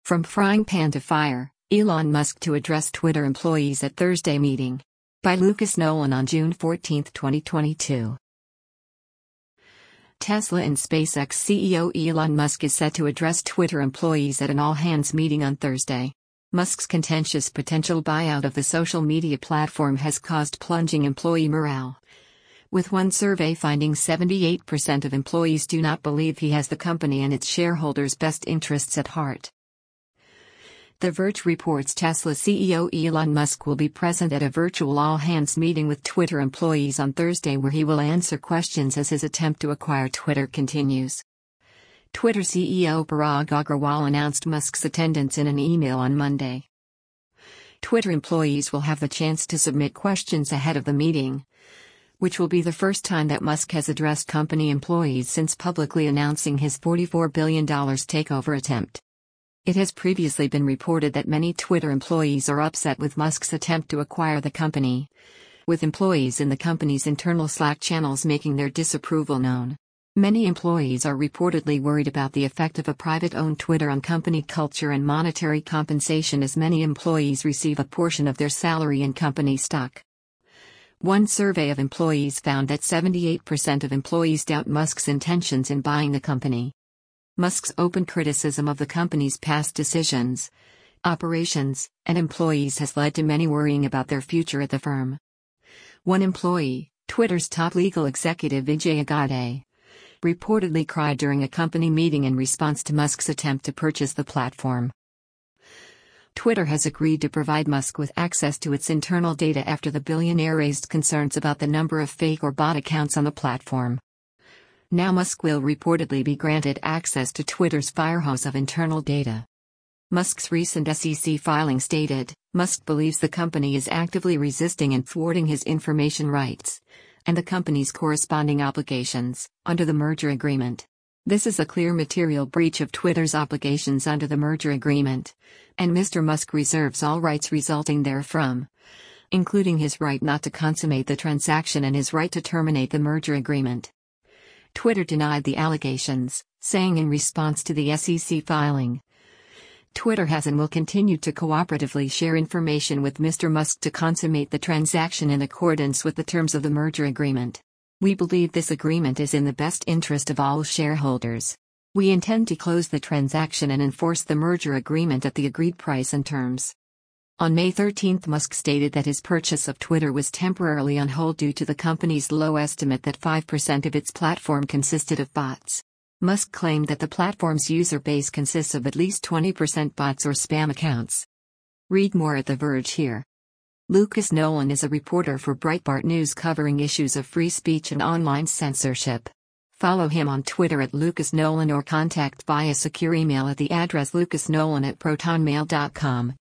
From frying pan to fire, Elon Musk to address Twitter employees at Thursday meeting. By Lucas Nolan on June 14, 2022. Tesla and SpaceX CEO Elon Musk is set to address Twitter employees at an all-hands meeting on Thursday. Musk's contentious potential buyout of the social media platform has caused plunging employee morale, with one survey finding 78% of employees do not believe he has the company and its shareholders' best interests at heart. The Verge reports Tesla CEO Elon Musk will be present at a virtual all-hands meeting with Twitter employees on Thursday where he will answer questions as his attempt to acquire Twitter continues. Twitter CEO Parag Agrawal announced Musk's attendance in an email on Monday. Twitter employees will have the chance to submit questions ahead of the meeting, which will be the first time that Musk has addressed company employees since publicly announcing his $44 billion takeover attempt. It has previously been reported that many Twitter employees are upset with Musk's attempt to acquire the company, with employees in the company's internal Slack channels making their disapproval known. Many employees are reportedly worried about the effect of a private-owned Twitter on company culture and monetary compensation, as many employees receive a portion of their salary in company stock. One survey of employees found that 78% of employees doubt Musk's intentions in buying the company. Musk's open criticism of the company's past decisions, operations, and employees has led to many worrying about their future at the firm. One employee, Twitter's top legal executive Vijay Agade, reportedly cried during a company meeting in response to Musk's attempt to purchase the platform. Twitter has agreed to provide Musk with access to its internal data after the billionaire raised concerns about the number of fake or bot accounts on the platform. Now Musk will reportedly be granted access to Twitter's firehose of internal data. Musk's recent SEC filing stated, Musk believes the company is actively resisting and thwarting his information rights, and the company's corresponding obligations, under the merger agreement. This is a clear material breach of Twitter's obligations under the merger agreement, and Mr. Musk reserves all rights resulting therefrom, including his right not to consummate the transaction and his right to terminate the merger agreement. Twitter denied the allegations, saying in response to the SEC filing, Twitter has and will continue to cooperatively share information with Mr. Musk to consummate the transaction in accordance with the terms of the merger agreement. We believe this agreement is in the best interest of all shareholders. We intend to close the transaction and enforce the merger agreement at the agreed price and terms. On May 13, Musk stated that his purchase of Twitter was temporarily on hold due to the company's low estimate that 5% of its platform consisted of bots. Musk claimed that the platform's user base consists of at least 20% bots or spam accounts. Read more at The Verge here. Lucas Nolan is a reporter for Breitbart News covering issues of free speech and online censorship. Follow him on Twitter at Lucas Nolan or contact via secure email at the address lucasnolan@protonmail.com.